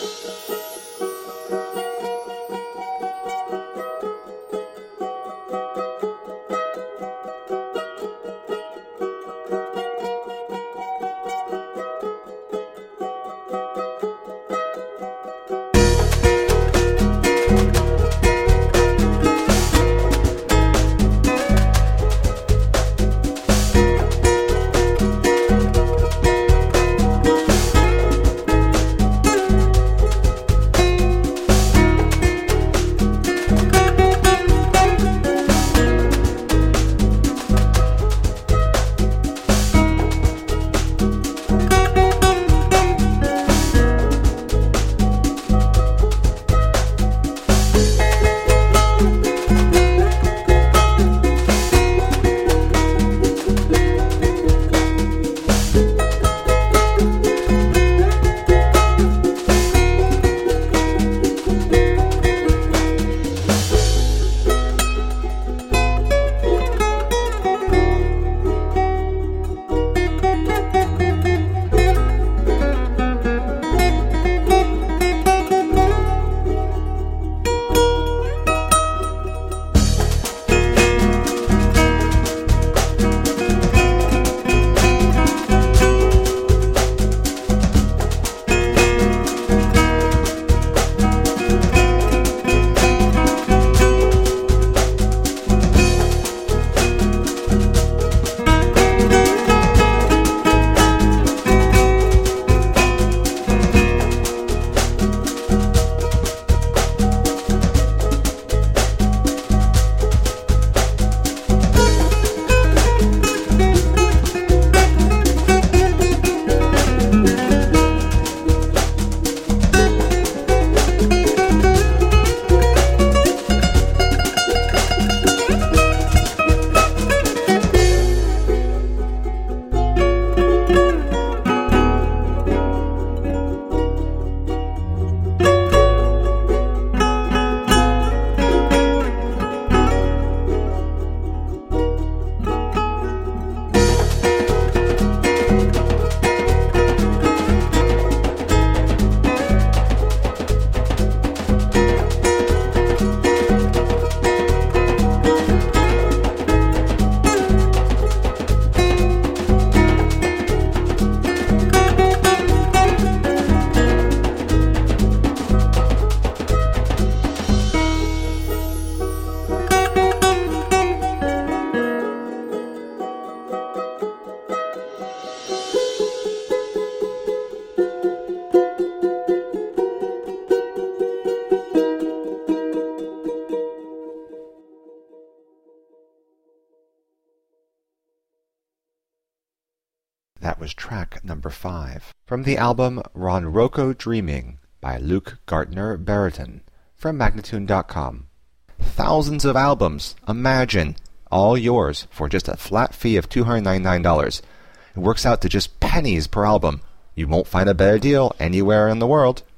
That was track number 5 from the album Ronroco Dreaming by Luke Gardner Barrington from Magnatune.com. Thousands of albums, imagine, all yours for just a flat fee of $299. It works out to just pennies per album. You won't find a better deal anywhere in the world.